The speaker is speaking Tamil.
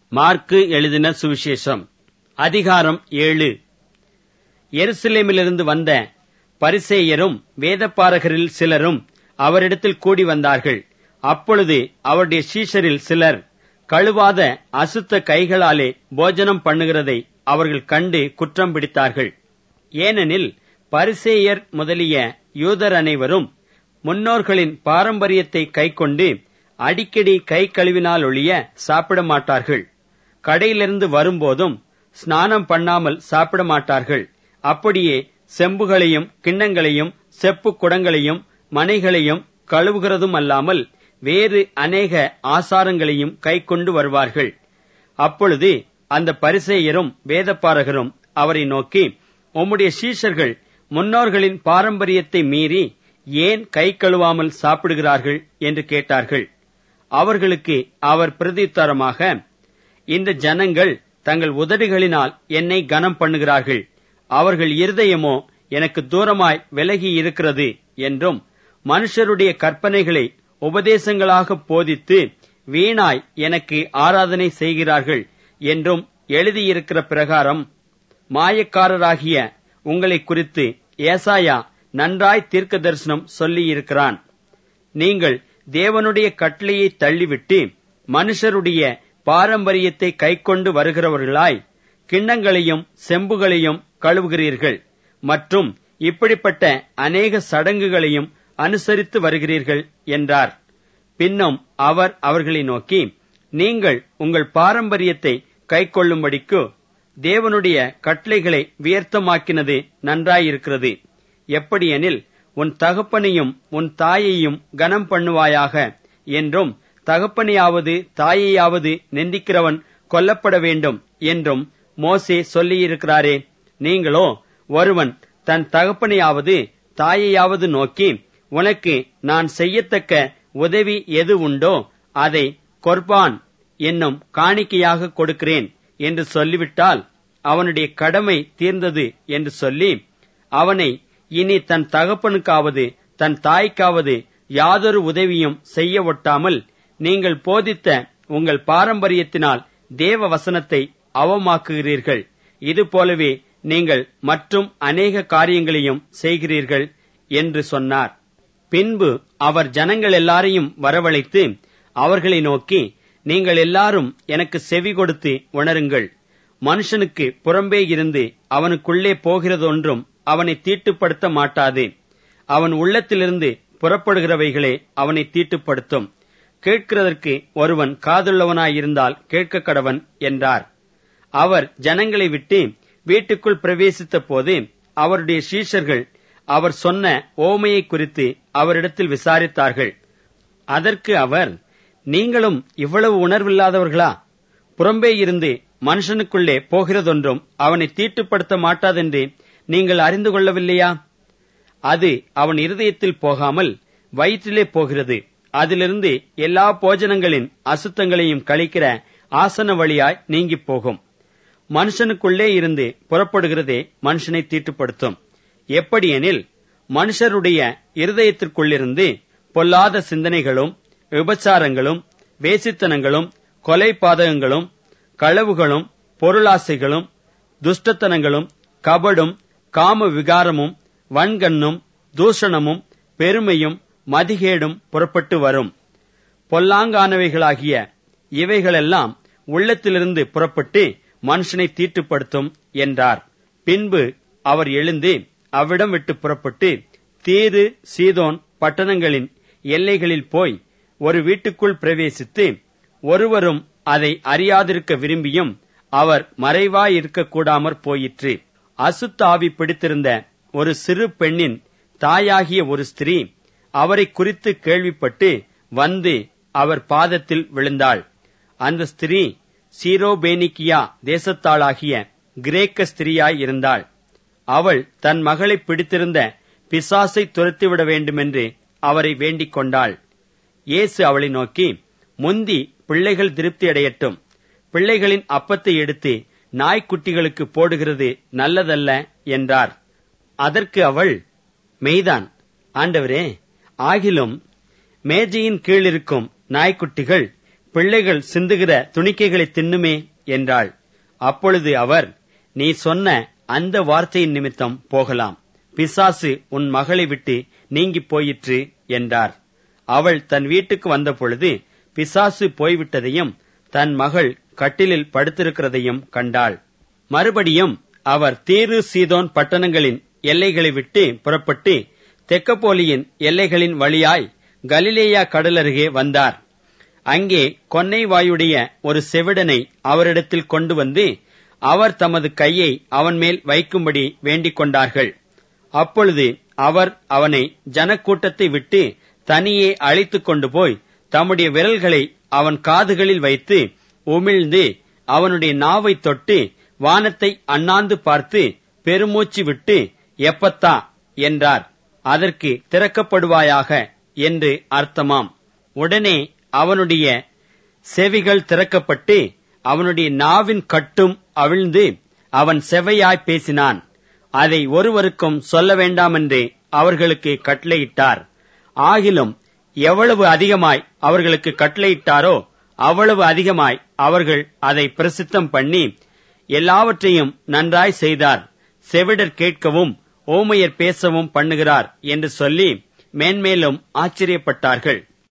மார்க்கு எழுதின சுவிசேஷம் அதிகாரம் 7. எருசலேமிலிருந்து வந்த பரிசேயரும் வேதபாரகரில் சிலரும் அவரிடத்தில் கூடி வந்தார்கள். அப்பொழுது அவருடைய சீஷரில் சிலர் கழுவாத அசுத்த கைகளாலே போஜனம் பண்ணுகிறதை அவர்கள் கண்டு குற்றம் பிடித்தார்கள். ஏனெனில் பரிசேயர் முதலிய யூதர் அனைவரும் முன்னோர்களின் பாரம்பரியத்தை கைக்கொண்டு அடிக்கடி கை கழுவினாலொழிய சாப்பிட மாட்டார்கள். கடையிலிருந்து வரும்போதும் ஸ்நானம் பண்ணாமல் சாப்பிட மாட்டார்கள். அப்படியே செம்புகளையும் கிண்ணங்களையும் செப்பு குடங்களையும் மனைகளையும் கழுவுகிறதும் அல்லாமல் வேறு அநேக ஆசாரங்களையும் கைக்கொண்டு வருவார்கள். அப்பொழுது அந்த பரிசேயரும் வேதபாரகரும் அவரை நோக்கி, உம்முடைய சீஷர்கள் முன்னோர்களின் பாரம்பரியத்தை மீறி ஏன் கை கழுவாமல் சாப்பிடுகிறார்கள் என்று கேட்டார்கள். அவர்களுக்கு அவர் பிரதியுத்தரமாக, இந்த ஜனங்கள் தங்கள் உதடுகளினால் என்னை கனம் பண்ணுகிறார்கள், அவர்கள் இருதயமோ எனக்கு தூரமாய் விலகி இருக்கிறது என்றும், மனுஷருடைய கற்பனைகளை உபதேசங்களாக போதித்து வீணாய் எனக்கு ஆராதனை செய்கிறார்கள் என்றும் எழுதியிருக்கிற பிரகாரம் மாயக்காரராகிய உங்களை குறித்து ஏசாயா நன்றாய் தீர்க்க தரிசனம் சொல்லியிருக்கிறான். நீங்கள் தேவனுடைய கட்டளையை தள்ளிவிட்டு மனுஷருடைய பாரம்பரியத்தை கைக்கொண்டு வருகிறவர்களாய் கிண்ணங்களையும் செம்புகளையும் கழுவுகிறீர்கள் மற்றும் இப்படிப்பட்ட அநேக சடங்குகளையும் அனுசரித்து வருகிறீர்கள் என்றார். பின்னும் அவர் அவர்களை நோக்கி, நீங்கள் உங்கள் பாரம்பரியத்தை கைக்கொள்ளும்படிக்கு தேவனுடைய கட்டளைகளை வியர்த்தமாக்கினது நன்றாயிருக்கிறது. எப்படியெனில், உன் தகப்பனையும் உன் தாயையும் கனம் பண்ணுவாயாக என்றும், தகப்பனையாவது தாயையாவது நிந்திக்கிறவன் கொல்லப்பட வேண்டும் என்றும் மோசே சொல்லியிருக்கிறாரே. நீங்களோ, ஒருவன் தன் தகப்பனையாவது தாயையாவது நோக்கி, உனக்கு நான் செய்யத்தக்க உதவி எது உண்டோ அதை கொர்பான் என்னும் காணிக்கையாக கொடுக்கிறேன் என்று சொல்லிவிட்டால் அவனுடைய கடமை தீர்ந்தது என்று சொல்லி, அவனை இனி தன் தகப்பனுக்காவது தன் தாய்க்காவது யாதொரு உதவியும் செய்ய ஒட்டாமல் நீங்கள் போதித்த உங்கள் பாரம்பரியத்தினால் தேவ வசனத்தை அவமாக்குகிறீர்கள். இதுபோலவே நீங்கள் மற்றும் அநேக காரியங்களையும் செய்கிறீர்கள் என்று சொன்னார். பின்பு அவர் ஜனங்கள் எல்லாரையும் வரவழைத்து அவர்களை நோக்கி, நீங்கள் எல்லாரும் எனக்கு செவி கொடுத்து உணருங்கள். மனுஷனுக்கு புறம்பே இருந்து அவனுக்குள்ளே போகிறதொன்றும் அவனை தீட்டுப்படுத்த மாட்டாது. அவன் உள்ளத்திலிருந்து புறப்படுகிறவைகளே அவனை தீட்டுப்படுத்தும். கேட்கிறதற்கு ஒருவன் காதுள்ளவனாயிருந்தால் கேட்க கடவன் என்றார். அவர் ஜனங்களை விட்டு வீட்டுக்குள் பிரவேசித்த போது அவருடைய சீஷர்கள் அவர் சொன்ன ஓமையை குறித்து அவரிடத்தில் விசாரித்தார்கள். அதற்கு அவர், நீங்களும் இவ்வளவு உணர்வில்லாதவர்களா? புறம்பே இருந்து மனுஷனுக்குள்ளே போகிறதொன்றும் அவனை தீட்டுப்படுத்த மாட்டாதென்று நீங்கள் அறிந்து கொள்ளவில்லையா? அது அவன் இருதயத்தில் போகாமல் வயிற்றிலே போகிறது. அதிலிருந்து எல்லா போஜனங்களின் அசுத்தங்களையும் கழிக்கிற ஆசன வழியாய் நீங்கிப் போகும். மனுஷனுக்குள்ளே இருந்து புறப்படுகிறதே மனுஷனை தீட்டுப்படுத்தும். எப்படியெனில், மனுஷருடைய இருதயத்திற்குள்ளிருந்து பொல்லாத சிந்தனைகளும் விபச்சாரங்களும் வேசித்தனங்களும் கொலை பாதகங்களும் களவுகளும் பொருளாசைகளும் துஷ்டத்தனங்களும் கபடும் காம விகாரமும் வன்கண்ணும் தூஷணமும் பெருமையும் மதிகேடும் புறப்பட்டு வரும். பொல்லாங்கானவைகளாகிய இவைகளெல்லாம் உள்ளத்திலிருந்து புறப்பட்டு மனுஷனை தீட்டுப்படுத்தும் என்றார். பின்பு அவர் எழுந்து அவ்விடம் விட்டு புறப்பட்டு தீரு சீதோன் பட்டணங்களின் எல்லைகளில் போய் ஒரு வீட்டுக்குள் பிரவேசித்து, ஒருவரும் அதை அறியாதிருக்க விரும்பியும் அவர் மறைவாயிருக்க கூடாமற் போயிற்று. அசுத்த ஆவி பிடித்திருந்த ஒரு சிறு பெண்ணின் தாயாகிய ஒரு ஸ்திரீ அவரை குறித்து கேள்விப்பட்டு வந்து அவர் பாதத்தில் விழுந்தாள். அந்த ஸ்திரீ சீரோபேனிக்கியா தேசத்தாளாகிய கிரேக்க ஸ்திரீயாய் இருந்தாள். அவள் தன் மகளை பிடித்திருந்த பிசாசை துரத்திவிட வேண்டுமென்று அவரை வேண்டிக் கொண்டாள். இயேசு அவளை நோக்கி, முந்தி பிள்ளைகள் திருப்தியடையட்டும், பிள்ளைகளின் அப்பத்தை எடுத்து நாய்க்குட்டிகளுக்கு போடுகிறது நல்லதல்ல என்றார். அதற்கு அவள், மெய்தான் ஆண்டவரே, ஆகிலும் மேஜையின் கீழிருக்கும் நாய்க்குட்டிகள் பிள்ளைகள் சிந்துகிற துணிக்கைகளை தின்னுமே என்றாள். அப்பொழுது அவர், நீ சொன்ன அந்த வார்த்தையின் நிமித்தம் போகலாம், பிசாசு உன் மகளை விட்டு நீங்கிப் போயிற்று என்றார். அவள் தன் வீட்டுக்கு வந்தபொழுது பிசாசு போய்விட்டதையும் தன் மகள் கட்டிலில் படுத்திருக்கிறதையும் கண்டாள். மறுபடியும் அவர் தீரு சீதோன் பட்டணங்களின் எல்லைகளை விட்டு புறப்பட்டு தெக்கப்போலியின் எல்லைகளின் வழியாய் கலிலேயா கடலருகே வந்தார். அங்கே கொன்னை வாயுடைய ஒரு செவிடனை அவரிடத்தில் கொண்டு வந்து அவர் தமது கையை அவன் மேல் வைக்கும்படி வேண்டிக் கொண்டார்கள். அப்பொழுது அவர் அவனை ஜனக்கூட்டத்தை விட்டு தனியே அழைத்துக் கொண்டு போய் தம்முடைய விரல்களை அவன் காதுகளில் வைத்து உமிழ்ந்து அவனுடைய நாவை தொட்டு வானத்தை அண்ணாந்து பார்த்து பெருமூச்சு விட்டு எப்பத்தா என்றார். அதற்கு திறக்கப்படுவாயாக என்று அர்த்தமாம். உடனே அவனுடைய செவிகள் திறக்கப்பட்டு அவனுடைய நாவின் கட்டும் அவிழ்ந்து அவன் செவையாய் பேசினான். அதை ஒருவருக்கும் சொல்ல வேண்டாமென்று அவர்களுக்கு கட்டளையிட்டார். ஆகிலும் எவ்வளவு அதிகமாய் அவர்களுக்கு கட்டளையிட்டாரோ அவ்வளவு அதிகமாய் அவர்கள் அதை பிரசித்தம் பண்ணி எல்லாவற்றையும் நன்றாய் செய்தார். செவிடர் கேட்கவும் ஊமையர் பேசவும் பண்ணுகிறார் என்று சொல்லி மேன்மேலும் ஆச்சரியப்பட்டார்கள்.